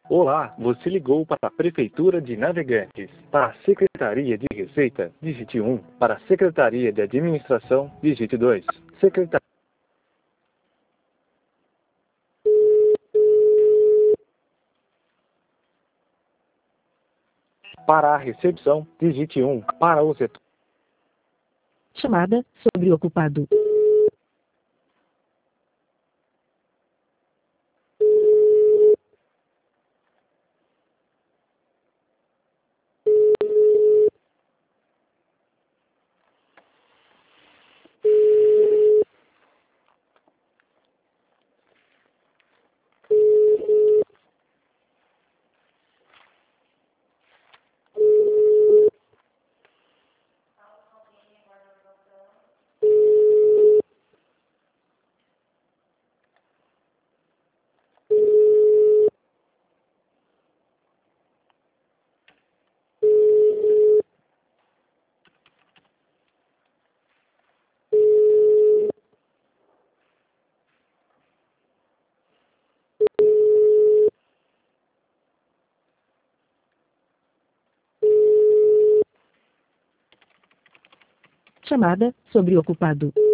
Olá, você ligou para a Prefeitura de Navegantes. Para a Secretaria de Receita, digite 1. Para a Secretaria de Administração, digite 2. Para a recepção, digite 1. Para o setor. Chamada sobreocupado. Chamada sobreocupado.